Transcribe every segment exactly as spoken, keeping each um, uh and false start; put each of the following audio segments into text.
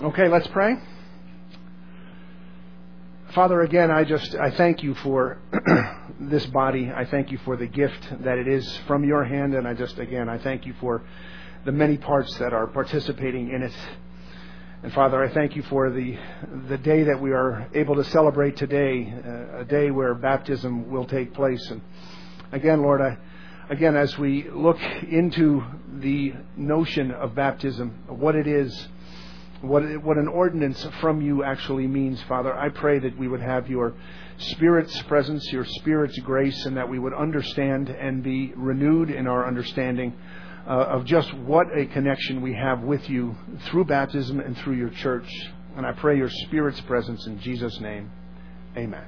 Okay, let's pray. Father, again, I just, I thank you for this body. I thank you for the gift that it is from your hand. And I just, again, I thank you for the many parts that are participating in it. And Father, I thank you for the the day that we are able to celebrate today, uh, a day where baptism will take place. And again, Lord, I, again, as we look into the notion of baptism, what it is, what what an ordinance from you actually means, Father, I pray that we would have your Spirit's presence, your Spirit's grace, and that we would understand and be renewed in our understanding Uh, of just what a connection we have with you through baptism and through your church. And I pray your Spirit's presence in Jesus' name. Amen.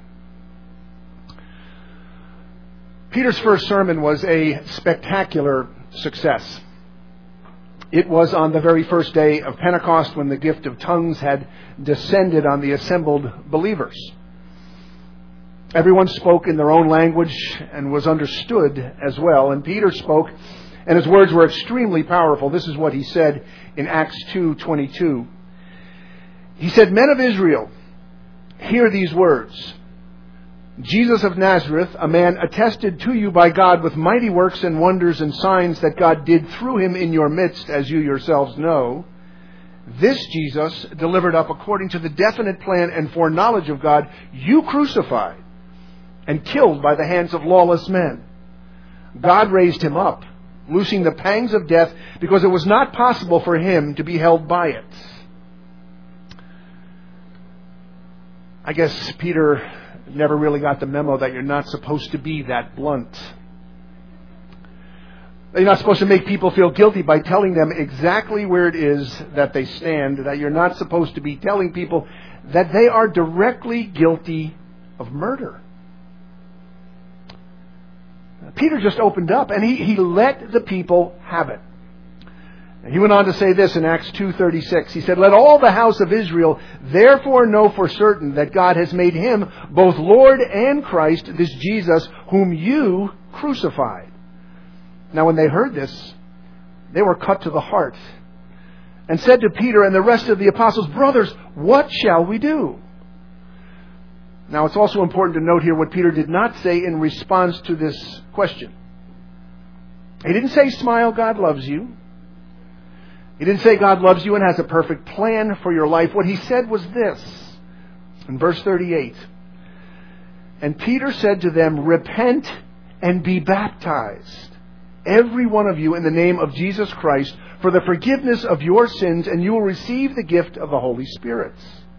Peter's first sermon was a spectacular success. It was on the very first day of Pentecost when the gift of tongues had descended on the assembled believers. Everyone spoke in their own language and was understood as well. And Peter spoke, and his words were extremely powerful. This is what he said in Acts two twenty-two. He said, "Men of Israel, hear these words. Jesus of Nazareth, a man attested to you by God with mighty works and wonders and signs that God did through him in your midst, as you yourselves know. This Jesus, delivered up according to the definite plan and foreknowledge of God, you crucified and killed by the hands of lawless men. God raised him up, loosing the pangs of death, because it was not possible for him to be held by it." I guess Peter never really got the memo that you're not supposed to be that blunt. You're not supposed to make people feel guilty by telling them exactly where it is that they stand. That you're not supposed to be telling people that they are directly guilty of murder. Peter just opened up and he, he let the people have it. He went on to say this in Acts two thirty-six. He said, "Let all the house of Israel therefore know for certain that God has made him both Lord and Christ, this Jesus whom you crucified." Now when they heard this, they were cut to the heart and said to Peter and the rest of the apostles, "Brothers, what shall we do?" Now, it's also important to note here what Peter did not say in response to this question. He didn't say, "Smile, God loves you." He didn't say God loves you and has a perfect plan for your life. What he said was this, in verse thirty-eight. "And Peter said to them, repent and be baptized, every one of you, in the name of Jesus Christ, for the forgiveness of your sins, and you will receive the gift of the Holy Spirit."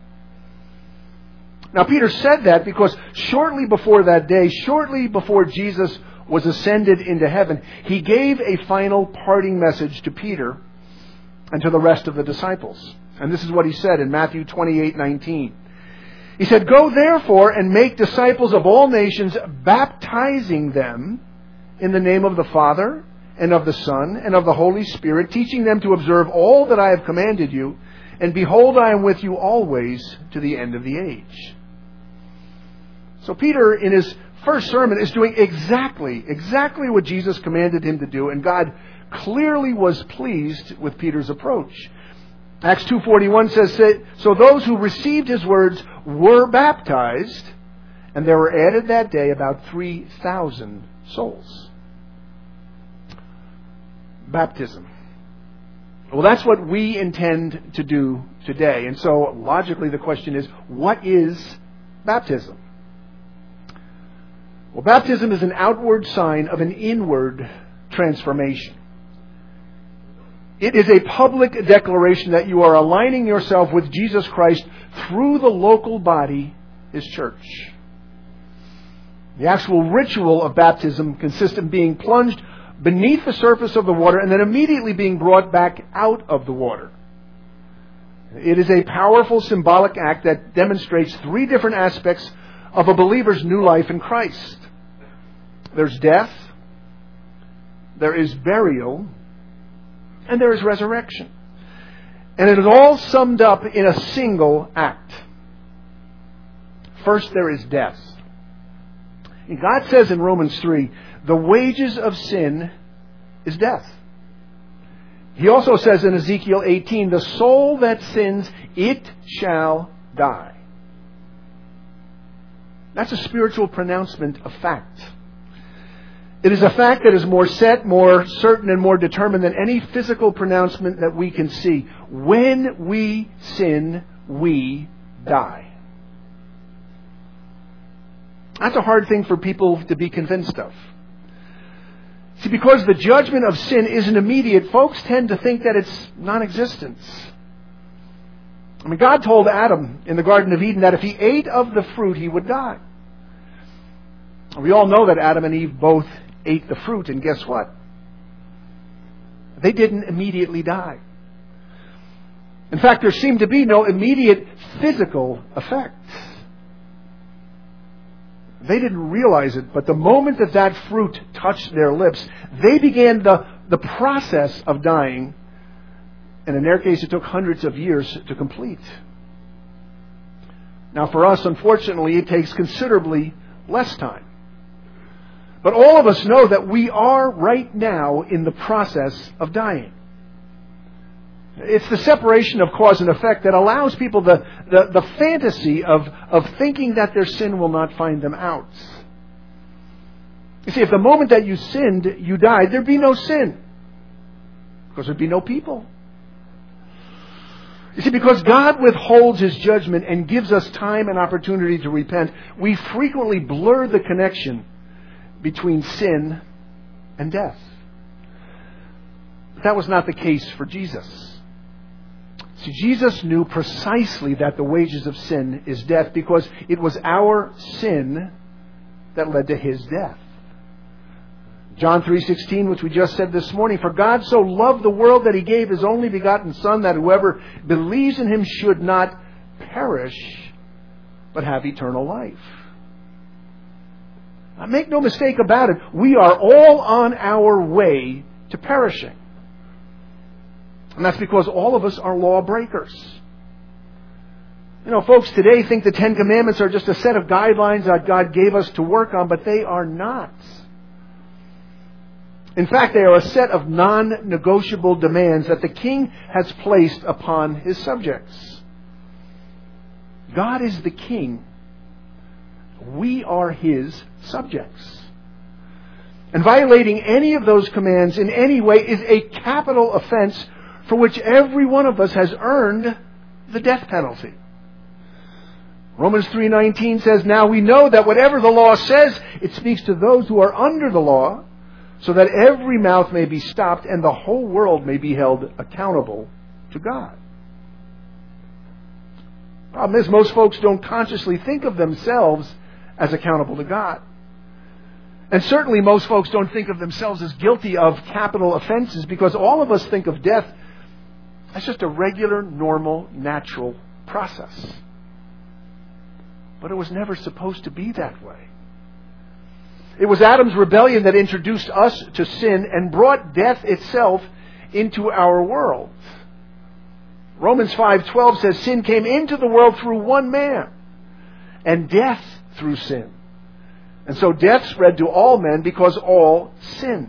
Now, Peter said that because shortly before that day, shortly before Jesus was ascended into heaven, he gave a final parting message to Peter and to the rest of the disciples. And this is what he said in Matthew twenty-eight nineteen. He said, "Go therefore and make disciples of all nations, baptizing them in the name of the Father and of the Son and of the Holy Spirit, teaching them to observe all that I have commanded you. And behold, I am with you always to the end of the age." So Peter, in his first sermon, is doing exactly, exactly what Jesus commanded him to do. And God clearly was pleased with Peter's approach. Acts two forty-one says, "So those who received his words were baptized, and there were added that day about three thousand souls." Baptism. Well, that's what we intend to do today. And so, logically, the question is, what is baptism? Well, baptism is an outward sign of an inward transformation. It is a public declaration that you are aligning yourself with Jesus Christ through the local body, His church. The actual ritual of baptism consists in being plunged beneath the surface of the water and then immediately being brought back out of the water. It is a powerful symbolic act that demonstrates three different aspects of a believer's new life in Christ. There's death, there is burial, and there is resurrection. And it is all summed up in a single act. First, there is death. And God says in Romans three, the wages of sin is death. He also says in Ezekiel eighteen, the soul that sins, it shall die. That's a spiritual pronouncement of fact. It is a fact that is more set, more certain, and more determined than any physical pronouncement that we can see. When we sin, we die. That's a hard thing for people to be convinced of. See, because the judgment of sin isn't immediate, folks tend to think that it's non-existent. I mean, God told Adam in the Garden of Eden that if he ate of the fruit, he would die. We all know that Adam and Eve both ate the fruit, and guess what? They didn't immediately die. In fact, there seemed to be no immediate physical effect. They didn't realize it, but the moment that that fruit touched their lips, they began the, the process of dying. And in their case, it took hundreds of years to complete. Now, for us, unfortunately, it takes considerably less time. But all of us know that we are right now in the process of dying. It's the separation of cause and effect that allows people the, the, the fantasy of, of thinking that their sin will not find them out. You see, if the moment that you sinned, you died, there'd be no sin. Because there'd be no people. You see, because God withholds His judgment and gives us time and opportunity to repent, we frequently blur the connection between sin and death. But that was not the case for Jesus. See, Jesus knew precisely that the wages of sin is death because it was our sin that led to His death. John three sixteen, which we just said this morning, for God so loved the world that He gave His only begotten Son, that whoever believes in Him should not perish, but have eternal life. Now, make no mistake about it, we are all on our way to perishing. And that's because all of us are lawbreakers. You know, folks today think the Ten Commandments are just a set of guidelines that God gave us to work on, but they are not. In fact, they are a set of non-negotiable demands that the King has placed upon His subjects. God is the King. We are His subjects. And violating any of those commands in any way is a capital offense for which every one of us has earned the death penalty. Romans three nineteen says, now we know that whatever the law says, it speaks to those who are under the law, so that every mouth may be stopped and the whole world may be held accountable to God. The problem is, most folks don't consciously think of themselves as accountable to God. And certainly most folks don't think of themselves as guilty of capital offenses because all of us think of death as just a regular, normal, natural process. But it was never supposed to be that way. It was Adam's rebellion that introduced us to sin and brought death itself into our world. Romans five twelve says, sin came into the world through one man, and death through sin. And so death spread to all men because all sinned.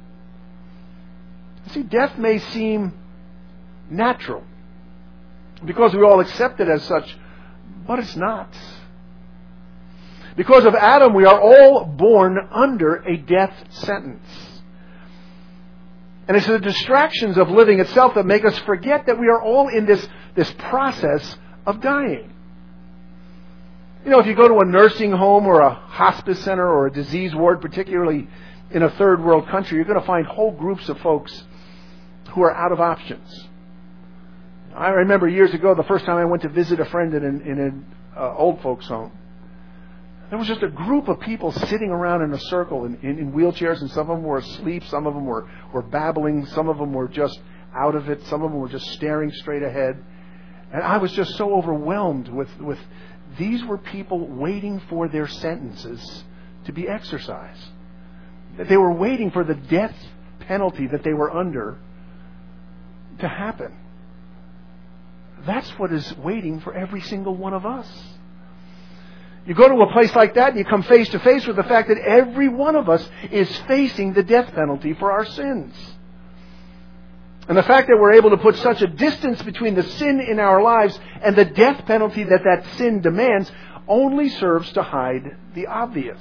See, death may seem natural because we all accept it as such, but it's not. Because of Adam, we are all born under a death sentence. And it's the distractions of living itself that make us forget that we are all in this, this process of dying. You know, if you go to a nursing home or a hospice center or a disease ward, particularly in a third world country, you're going to find whole groups of folks who are out of options. I remember years ago, the first time I went to visit a friend in an, in an uh, old folks home, there was just a group of people sitting around in a circle in, in, in wheelchairs, and some of them were asleep, some of them were, were babbling, some of them were just out of it, some of them were just staring straight ahead. And I was just so overwhelmed with, with these were people waiting for their sentences to be exercised. They were waiting for the death penalty that they were under to happen. That's what is waiting for every single one of us. You go to a place like that and you come face to face with the fact that every one of us is facing the death penalty for our sins. And the fact that we're able to put such a distance between the sin in our lives and the death penalty that that sin demands only serves to hide the obvious.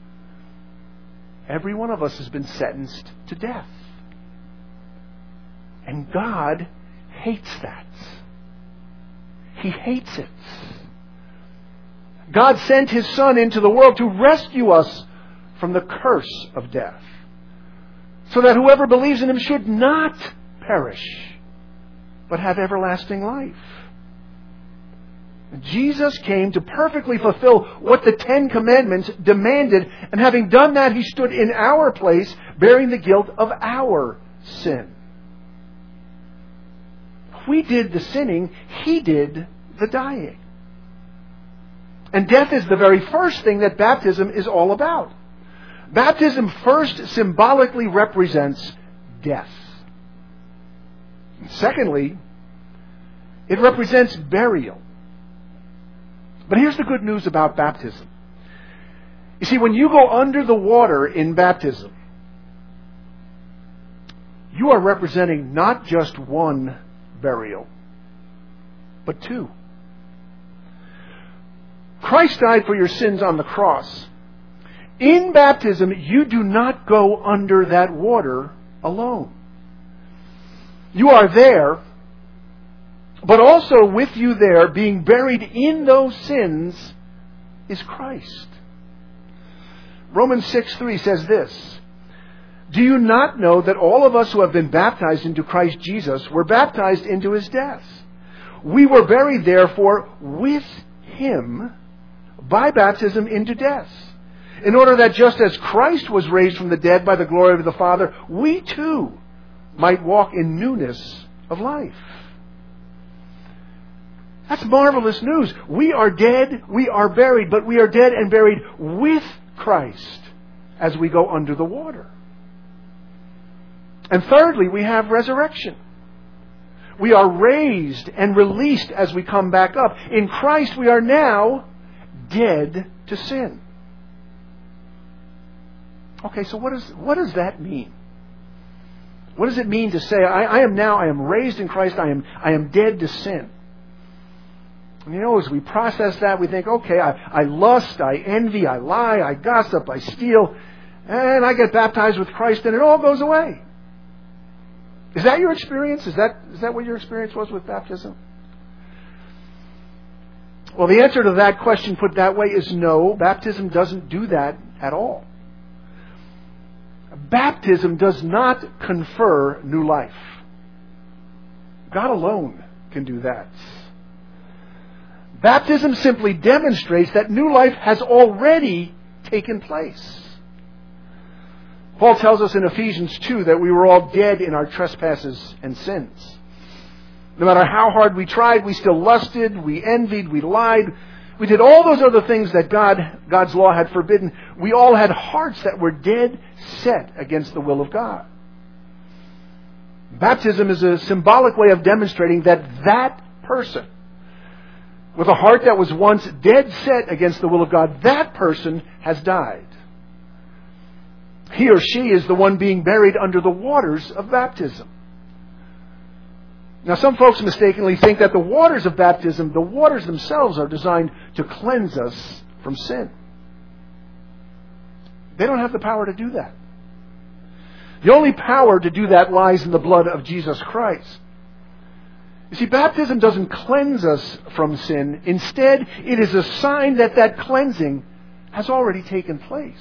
Every one of us has been sentenced to death. And God hates that. He hates it. God sent His Son into the world to rescue us from the curse of death, so that whoever believes in Him should not perish, but have everlasting life. Jesus came to perfectly fulfill what the Ten Commandments demanded, and having done that, He stood in our place, bearing the guilt of our sin. We did the sinning, He did the dying. And death is the very first thing that baptism is all about. Baptism first symbolically represents death. Secondly, it represents burial. But here's the good news about baptism. You see, when you go under the water in baptism, you are representing not just one burial, but two. Christ died for your sins on the cross. In baptism, you do not go under that water alone. You are there, but also with you there, being buried in those sins, is Christ. Romans six three says this, "Do you not know that all of us who have been baptized into Christ Jesus were baptized into His death? We were buried, therefore, with Him by baptism into death, in order that just as Christ was raised from the dead by the glory of the Father, we too might walk in newness of life." That's marvelous news. We are dead, we are buried, but we are dead and buried with Christ as we go under the water. And thirdly, we have resurrection. We are raised and released as we come back up. In Christ, we are now dead to sin. Okay, so what, is, what does that mean? What does it mean to say, I, I am now, I am raised in Christ, I am, I am dead to sin? And you know, as we process that, we think, okay, I, I lust, I envy, I lie, I gossip, I steal, and I get baptized with Christ and it all goes away. Is that your experience? Is that, is that what your experience was with baptism? Well, the answer to that question put that way is no, baptism doesn't do that at all. Baptism does not confer new life. God alone can do that. Baptism simply demonstrates that new life has already taken place. Paul tells us in Ephesians two that we were all dead in our trespasses and sins. No matter how hard we tried, we still lusted, we envied, we lied. We did all those other things that God, God's law had forbidden. We all had hearts that were dead set against the will of God. Baptism is a symbolic way of demonstrating that that person, with a heart that was once dead set against the will of God, that person has died. He or she is the one being buried under the waters of baptism. Now, some folks mistakenly think that the waters of baptism, the waters themselves, are designed to cleanse us from sin. They don't have the power to do that. The only power to do that lies in the blood of Jesus Christ. You see, baptism doesn't cleanse us from sin. Instead, it is a sign that that cleansing has already taken place.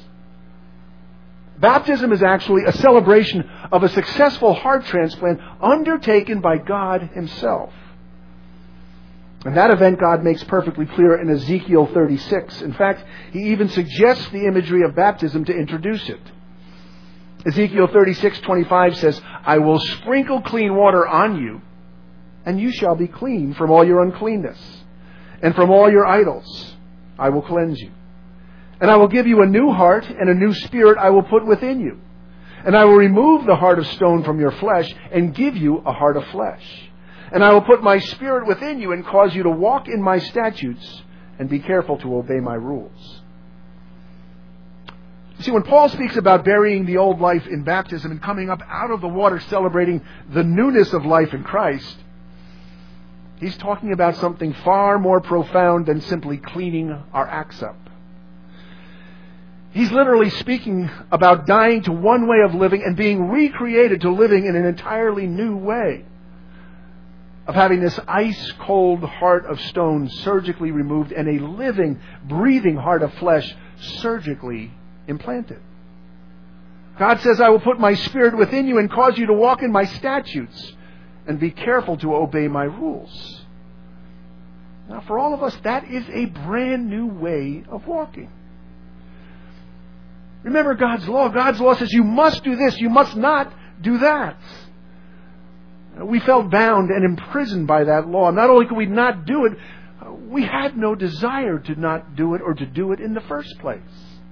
Baptism is actually a celebration of a successful heart transplant undertaken by God Himself. And that event God makes perfectly clear in Ezekiel thirty-six. In fact, He even suggests the imagery of baptism to introduce it. Ezekiel thirty-six twenty-five says, "I will sprinkle clean water on you, and you shall be clean from all your uncleanness, and from all your idols I will cleanse you. And I will give you a new heart, and a new spirit I will put within you. And I will remove the heart of stone from your flesh, and give you a heart of flesh. And I will put my spirit within you, and cause you to walk in my statutes, and be careful to obey my rules." See, when Paul speaks about burying the old life in baptism and coming up out of the water celebrating the newness of life in Christ, he's talking about something far more profound than simply cleaning our acts up. He's literally speaking about dying to one way of living and being recreated to living in an entirely new way. Of having this ice-cold heart of stone surgically removed and a living, breathing heart of flesh surgically implanted. God says, I will put my Spirit within you and cause you to walk in my statutes and be careful to obey my rules. Now, for all of us, that is a brand new way of walking. Remember God's law. God's law says you must do this, you must not do that. We felt bound and imprisoned by that law. Not only could we not do it, we had no desire to not do it or to do it in the first place.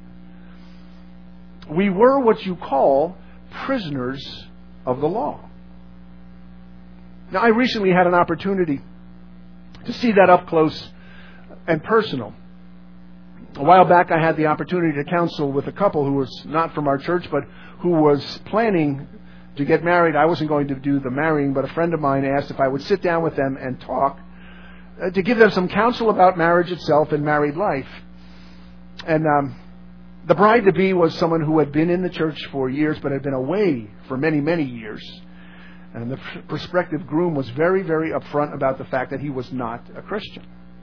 We were what you call prisoners of the law. Now, I recently had an opportunity to see that up close and personal. A while back, I had the opportunity to counsel with a couple who was not from our church, but who was planning to get married. I wasn't going to do the marrying, but a friend of mine asked if I would sit down with them and talk uh, to give them some counsel about marriage itself and married life. And um, the bride-to-be was someone who had been in the church for years, but had been away for many, many years. And the prospective groom was very, very upfront about the fact that he was not a Christian.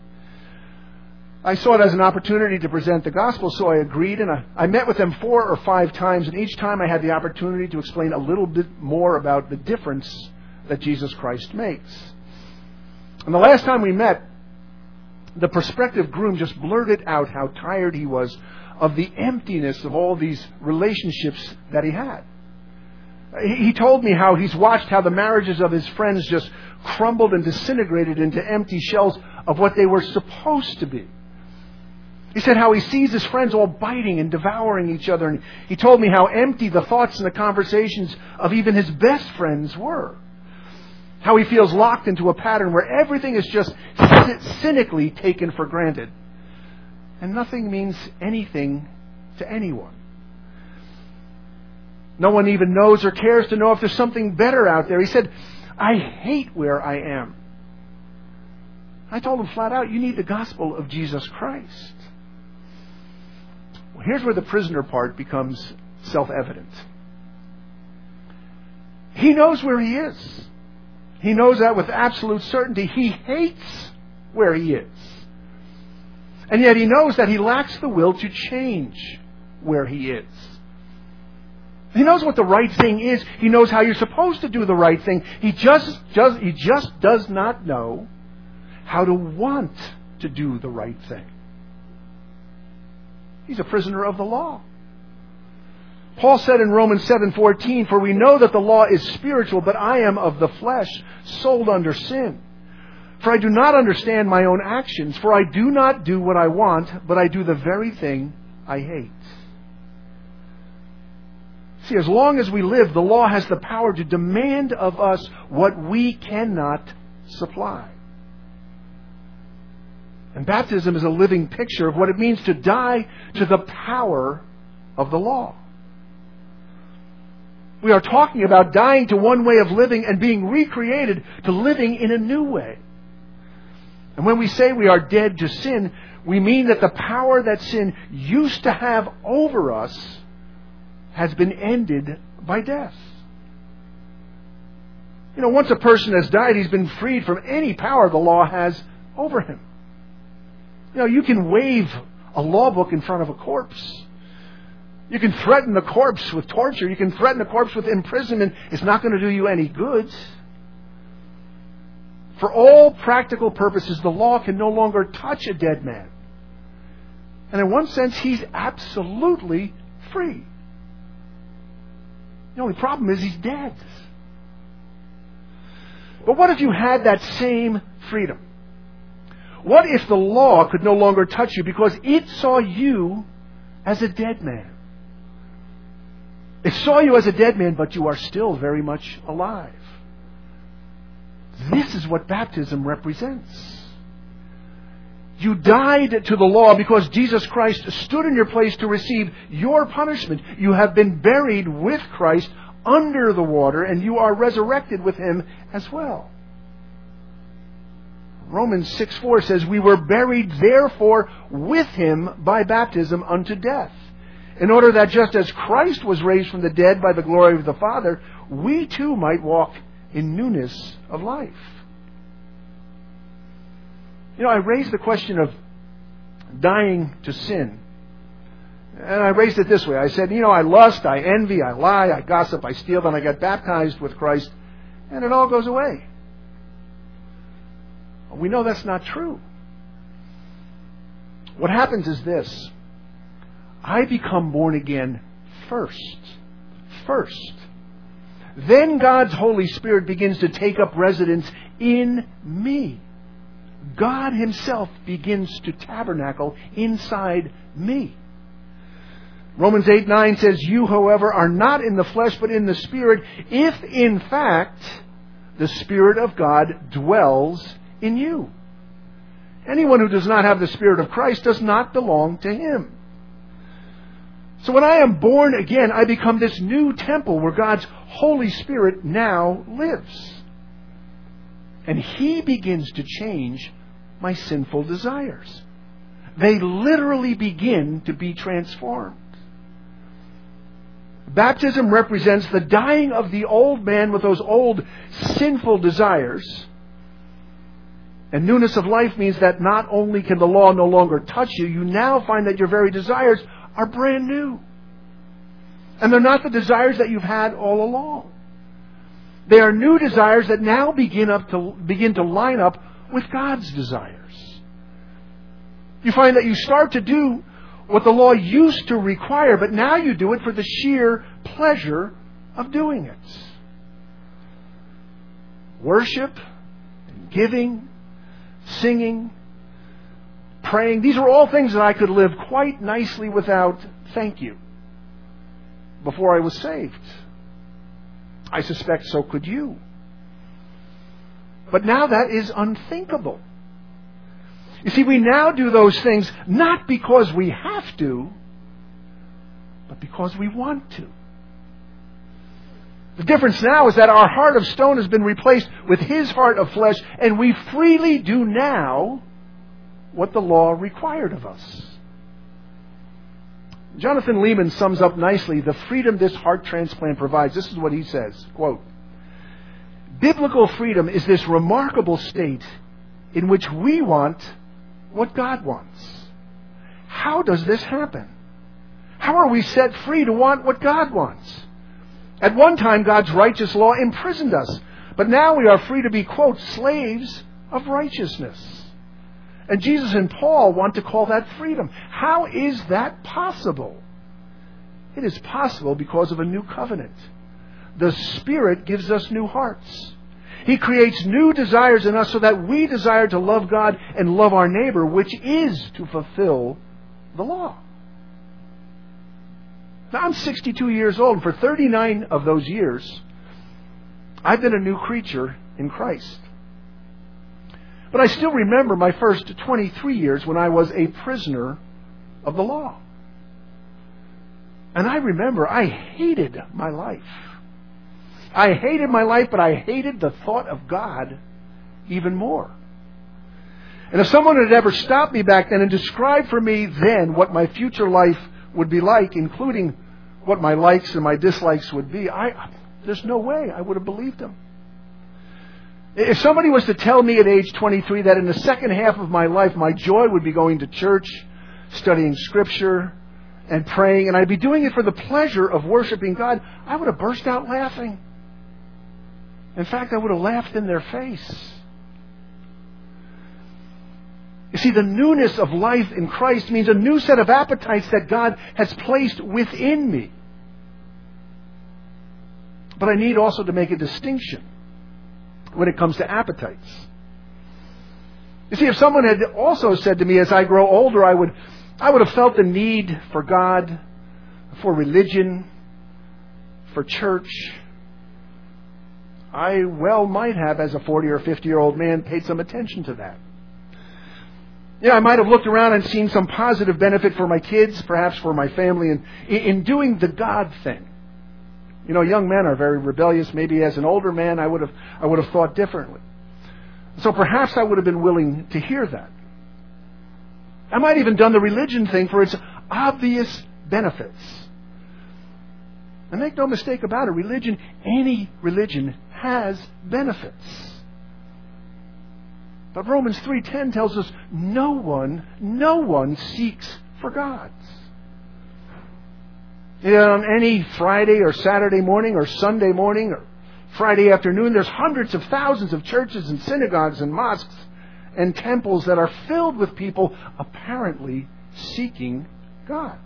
I saw it as an opportunity to present the gospel, so I agreed, and I, I met with them four or five times, and each time I had the opportunity to explain a little bit more about the difference that Jesus Christ makes. And the last time we met, the prospective groom just blurted out how tired he was of the emptiness of all these relationships that he had. He told me how he's watched how the marriages of his friends just crumbled and disintegrated into empty shells of what they were supposed to be. He said how he sees his friends all biting and devouring each other. And he told me how empty the thoughts and the conversations of even his best friends were. How he feels locked into a pattern where everything is just cynically taken for granted. And nothing means anything to anyone. No one even knows or cares to know if there's something better out there. He said, I hate where I am. I told him flat out, you need the gospel of Jesus Christ. Well, here's where the prisoner part becomes self-evident. He knows where he is. He knows that with absolute certainty. He hates where he is. And yet he knows that he lacks the will to change where he is. He knows what the right thing is. He knows how you're supposed to do the right thing. He just, just, he just does not know how to want to do the right thing. He's a prisoner of the law. Paul said in Romans seven fourteen, for we know that the law is spiritual, but I am of the flesh, sold under sin. For I do not understand my own actions, for I do not do what I want, but I do the very thing I hate. See, as long as we live, the law has the power to demand of us what we cannot supply. And baptism is a living picture of what it means to die to the power of the law. We are talking about dying to one way of living and being recreated to living in a new way. And when we say we are dead to sin, we mean that the power that sin used to have over us has been ended by death. You know, once a person has died, he's been freed from any power the law has over him. You know, you can wave a law book in front of a corpse. You can threaten the corpse with torture. You can threaten the corpse with imprisonment. It's not going to do you any good. For all practical purposes, the law can no longer touch a dead man. And in one sense, he's absolutely free. The only problem is he's dead. But what if you had that same freedom? What if the law could no longer touch you because it saw you as a dead man? It saw you as a dead man, but you are still very much alive. This is what baptism represents. You died to the law because Jesus Christ stood in your place to receive your punishment. You have been buried with Christ under the water, and you are resurrected with Him as well. Romans six four says, we were buried therefore with Him by baptism unto death, in order that just as Christ was raised from the dead by the glory of the Father, we too might walk in newness of life. You know, I raised the question of dying to sin. And I raised it this way. I said, you know, I lust, I envy, I lie, I gossip, I steal, then I get baptized with Christ, and it all goes away. We know that's not true. What happens is this. I become born again first. First. Then God's Holy Spirit begins to take up residence in me. God Himself begins to tabernacle inside me. Romans eight nine says, you, however, are not in the flesh, but in the Spirit, if in fact the Spirit of God dwells in you. Anyone who does not have the Spirit of Christ does not belong to Him. So when I am born again, I become this new temple where God's Holy Spirit now lives. And He begins to change my sinful desires. They literally begin to be transformed. Baptism represents the dying of the old man with those old sinful desires. And newness of life means that not only can the law no longer touch you, you now find that your very desires are brand new. And they're not the desires that you've had all along. They are new desires that now begin up to begin to line up with God's desires. You find that you start to do what the law used to require, but now you do it for the sheer pleasure of doing it. Worship, giving, singing, praying, these are all things that I could live quite nicely without, thank you, before I was saved. I suspect so could you. But now that is unthinkable. You see, we now do those things not because we have to, but because we want to. The difference now is that our heart of stone has been replaced with His heart of flesh, and we freely do now what the law required of us. Jonathan Leeman sums up nicely the freedom this heart transplant provides. This is what he says, quote, biblical freedom is this remarkable state in which we want what God wants. How does this happen? How are we set free to want what God wants? At one time, God's righteous law imprisoned us, but now we are free to be, quote, slaves of righteousness. And Jesus and Paul want to call that freedom. How is that possible? It is possible because of a new covenant. The Spirit gives us new hearts. He creates new desires in us so that we desire to love God and love our neighbor, which is to fulfill the law. Now, I'm sixty-two years old, and for thirty-nine of those years, I've been a new creature in Christ. But I still remember my first twenty-three years when I was a prisoner of the law. And I remember I hated my life. I hated my life, but I hated the thought of God even more. And if someone had ever stopped me back then and described for me then what my future life would be like, including what my likes and my dislikes would be, I, there's no way I would have believed him. If somebody was to tell me at age twenty-three that in the second half of my life my joy would be going to church, studying Scripture, and praying, and I'd be doing it for the pleasure of worshiping God, I would have burst out laughing. In fact, I would have laughed in their face. You see, the newness of life in Christ means a new set of appetites that God has placed within me. But I need also to make a distinction when it comes to appetites. You see, if someone had also said to me, as I grow older, I would, I would have felt the need for God, for religion, for church, I well might have, as a forty or fifty-year-old man, paid some attention to that. You know, I might have looked around and seen some positive benefit for my kids, perhaps for my family, in, in doing the God thing. You know, young men are very rebellious. Maybe as an older man, I would have I would have thought differently. So perhaps I would have been willing to hear that. I might have even done the religion thing for its obvious benefits. And make no mistake about it, religion, any religion, has benefits. But Romans three ten tells us no one, no one seeks for God. You know, on any Friday or Saturday morning or Sunday morning or Friday afternoon, there's hundreds of thousands of churches and synagogues and mosques and temples that are filled with people apparently seeking God.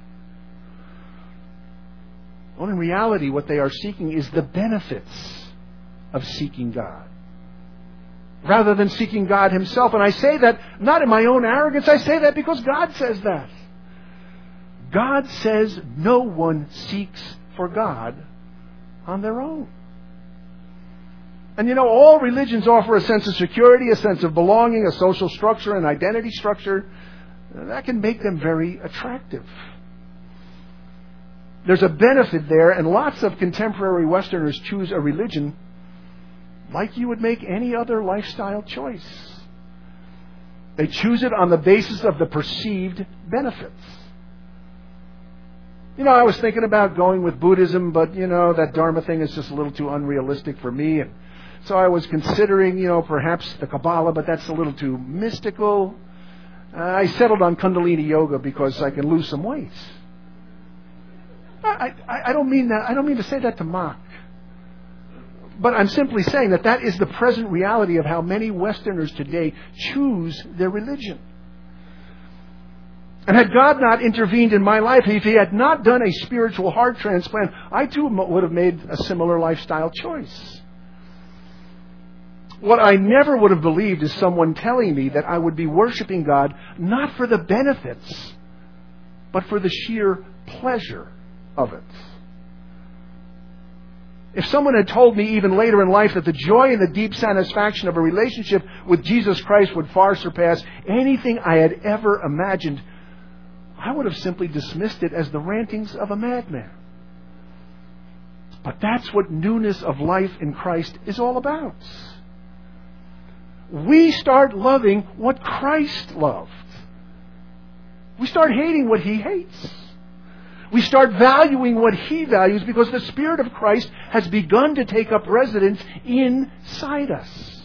Well, in reality, what they are seeking is the benefits of seeking God, rather than seeking God Himself. And I say that not in my own arrogance, I say that because God says that. God says no one seeks for God on their own. And you know, all religions offer a sense of security, a sense of belonging, a social structure, an identity structure that can make them very attractive. There's a benefit there, and lots of contemporary Westerners choose a religion like you would make any other lifestyle choice. They choose it on the basis of the perceived benefits. You know, I was thinking about going with Buddhism, but, you know, that Dharma thing is just a little too unrealistic for me. And so I was considering, you know, perhaps the Kabbalah, but that's a little too mystical. Uh, I settled on Kundalini Yoga because I can lose some weight. I, I, I don't mean that. I don't mean to say that to mock. But I'm simply saying that that is the present reality of how many Westerners today choose their religion. And had God not intervened in my life, if He had not done a spiritual heart transplant, I too would have made a similar lifestyle choice. What I never would have believed is someone telling me that I would be worshiping God not for the benefits, but for the sheer pleasure of it. If someone had told me even later in life that the joy and the deep satisfaction of a relationship with Jesus Christ would far surpass anything I had ever imagined, I would have simply dismissed it as the rantings of a madman. But that's what newness of life in Christ is all about. We start loving what Christ loved. We start hating what He hates. We start valuing what He values because the Spirit of Christ has begun to take up residence inside us.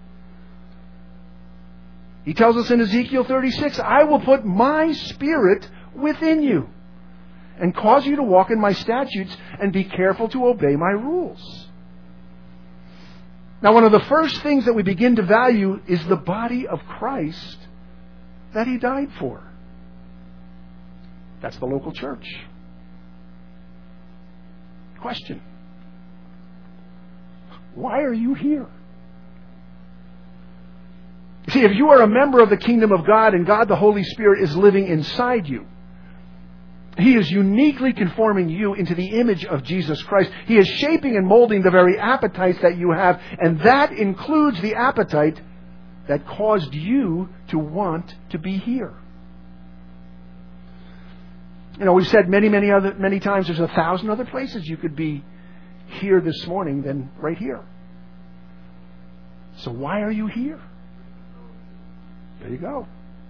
He tells us in Ezekiel thirty-six, I will put my Spirit within you and cause you to walk in my statutes and be careful to obey my rules. Now, one of the first things that we begin to value is the body of Christ that He died for. That's the local church. Question: why are you here? See, if you are a member of the kingdom of God and God the Holy Spirit is living inside you, He is uniquely conforming you into the image of Jesus Christ. He is shaping and molding the very appetites that you have, and that includes the appetite that caused you to want to be here. You know, we've said many, many other, many times there's a thousand other places you could be here this morning than right here. So why are you here? There you go.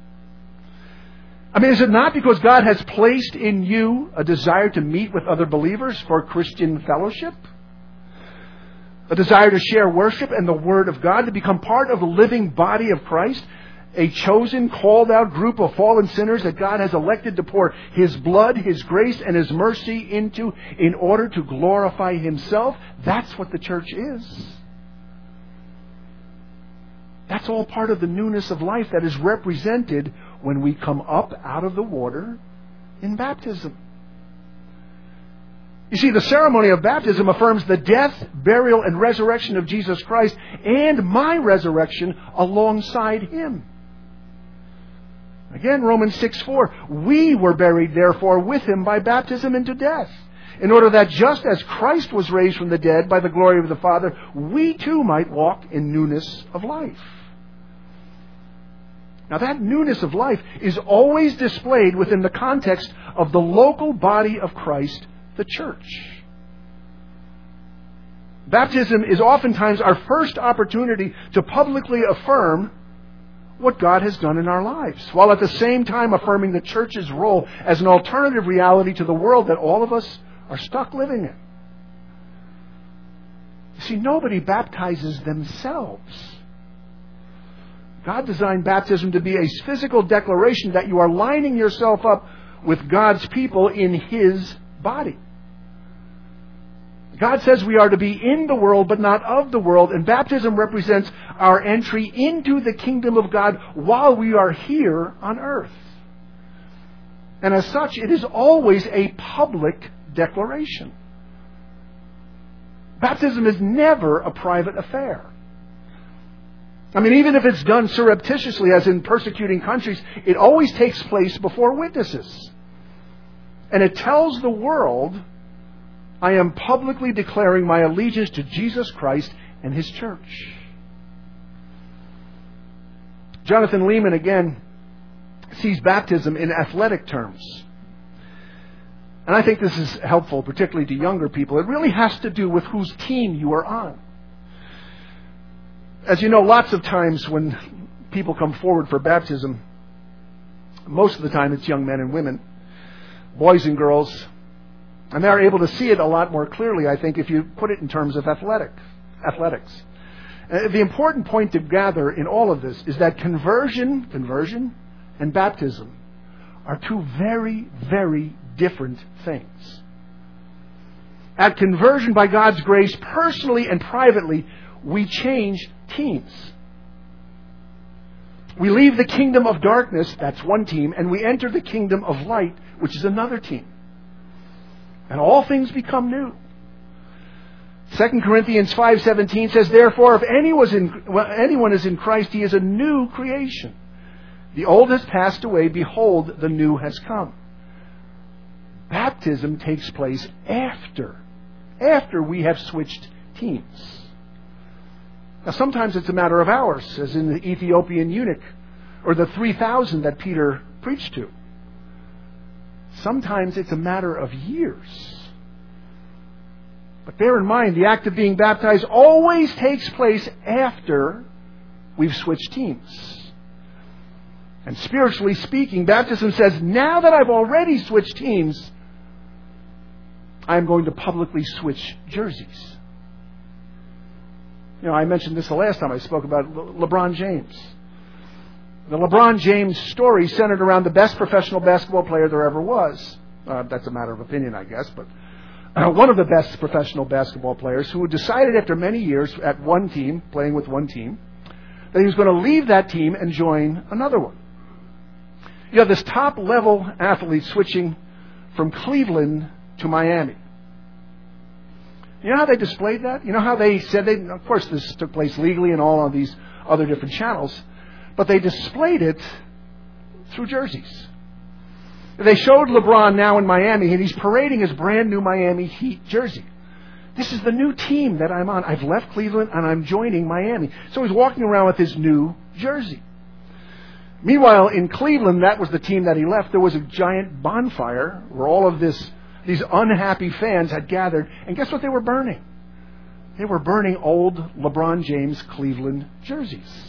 I mean, is it not because God has placed in you a desire to meet with other believers for Christian fellowship? A desire to share worship and the Word of God, to become part of the living body of Christ? A chosen, called out group of fallen sinners that God has elected to pour His blood, His grace, and His mercy into in order to glorify Himself? That's what the church is. That's all part of the newness of life that is represented when we come up out of the water in baptism. You see, the ceremony of baptism affirms the death, burial, and resurrection of Jesus Christ and my resurrection alongside Him. Again, Romans six four, we were buried therefore with Him by baptism into death, in order that just as Christ was raised from the dead by the glory of the Father, we too might walk in newness of life. Now that newness of life is always displayed within the context of the local body of Christ, the church. Baptism is oftentimes our first opportunity to publicly affirm what God has done in our lives, while at the same time affirming the church's role as an alternative reality to the world that all of us are stuck living in. You see, nobody baptizes themselves. God designed baptism to be a physical declaration that you are lining yourself up with God's people in His body. God says we are to be in the world but not of the world, and baptism represents our entry into the kingdom of God while we are here on earth. And as such, it is always a public declaration. Baptism is never a private affair. I mean, even if it's done surreptitiously, as in persecuting countries, it always takes place before witnesses. And it tells the world, I am publicly declaring my allegiance to Jesus Christ and His church. Jonathan Leeman, again, sees baptism in athletic terms. And I think this is helpful, particularly to younger people. It really has to do with whose team you are on. As you know, lots of times when people come forward for baptism, most of the time it's young men and women, boys and girls, and they're able to see it a lot more clearly, I think, if you put it in terms of athletic, athletics. Uh, the important point to gather in all of this is that conversion, conversion and baptism are two very, very different things. At conversion, by God's grace, personally and privately, we change teams. We leave the kingdom of darkness, that's one team, and we enter the kingdom of light, which is another team. And all things become new. Second Corinthians five seventeen says, therefore, if anyone is, in, well, anyone is in Christ, he is a new creation. The old has passed away, behold, the new has come. Baptism takes place after, after we have switched teams. Now, sometimes it's a matter of hours, as in the Ethiopian eunuch, or the three thousand that Peter preached to. Sometimes it's a matter of years. But bear in mind, the act of being baptized always takes place after we've switched teams. And spiritually speaking, baptism says, now that I've already switched teams, I'm going to publicly switch jerseys. You know, I mentioned this the last time I spoke about Le- LeBron James. The LeBron James story centered around the best professional basketball player there ever was. Uh, that's a matter of opinion, I guess, but uh, one of the best professional basketball players who decided after many years at one team, playing with one team, that he was going to leave that team and join another one. You have this top-level athlete switching from Cleveland to Miami. You know how they displayed that? You know how they said they... Of course, this took place legally and all on these other different channels. But they displayed it through jerseys. They showed LeBron now in Miami, and he's parading his brand new Miami Heat jersey. This is the new team that I'm on. I've left Cleveland, and I'm joining Miami. So he's walking around with his new jersey. Meanwhile, in Cleveland, that was the team that he left. There was a giant bonfire where all of this... these unhappy fans had gathered, and guess what they were burning? They were burning old LeBron James Cleveland jerseys.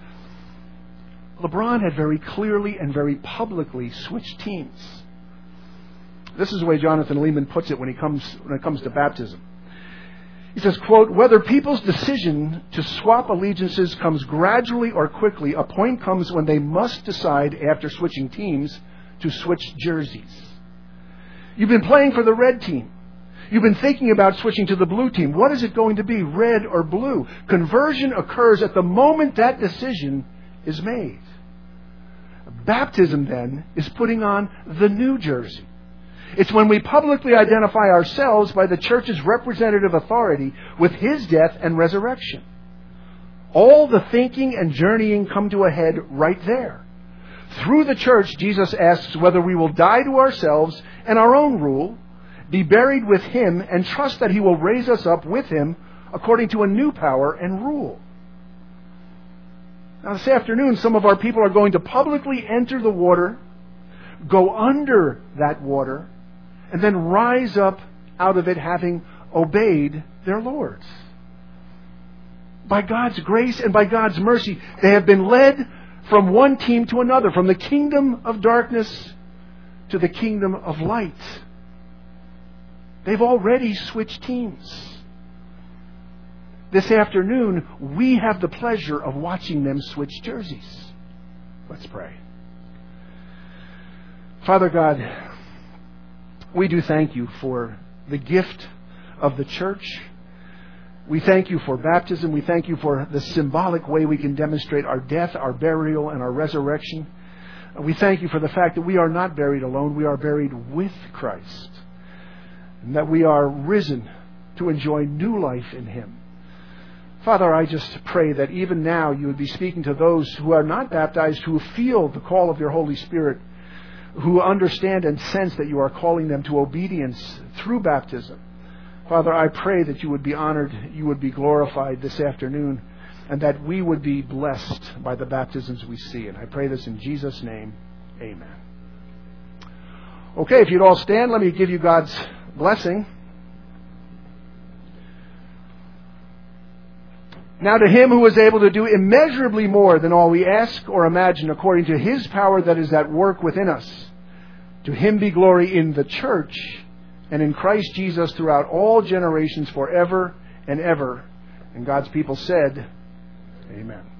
LeBron had very clearly and very publicly switched teams. This is the way Jonathan Leeman puts it when he comes when it comes to baptism. He says, quote, whether people's decision to swap allegiances comes gradually or quickly, a point comes when they must decide after switching teams to switch jerseys. You've been playing for the red team. You've been thinking about switching to the blue team. What is it going to be, red or blue? Conversion occurs at the moment that decision is made. Baptism, then, is putting on the new jersey. It's when we publicly identify ourselves by the church's representative authority with His death and resurrection. All the thinking and journeying come to a head right there. Through the church, Jesus asks whether we will die to ourselves and our own rule, be buried with Him, and trust that He will raise us up with Him according to a new power and rule. Now this afternoon, some of our people are going to publicly enter the water, go under that water, and then rise up out of it having obeyed their lords. By God's grace and by God's mercy, they have been led from one team to another, from the kingdom of darkness to the kingdom of light. They've already switched teams. This afternoon, we have the pleasure of watching them switch jerseys. Let's pray. Father God, we do thank you for the gift of the church. We thank you for baptism. We thank you for the symbolic way we can demonstrate our death, our burial, and our resurrection. We thank you for the fact that we are not buried alone. We are buried with Christ. And that we are risen to enjoy new life in Him. Father, I just pray that even now you would be speaking to those who are not baptized, who feel the call of your Holy Spirit, who understand and sense that you are calling them to obedience through baptism. Father, I pray that you would be honored, you would be glorified this afternoon, and that we would be blessed by the baptisms we see. And I pray this in Jesus' name. Amen. Okay, if you'd all stand, let me give you God's blessing. Now to Him who is able to do immeasurably more than all we ask or imagine, according to His power that is at work within us, to Him be glory in the church and in Christ Jesus throughout all generations, forever and ever. And God's people said, Amen.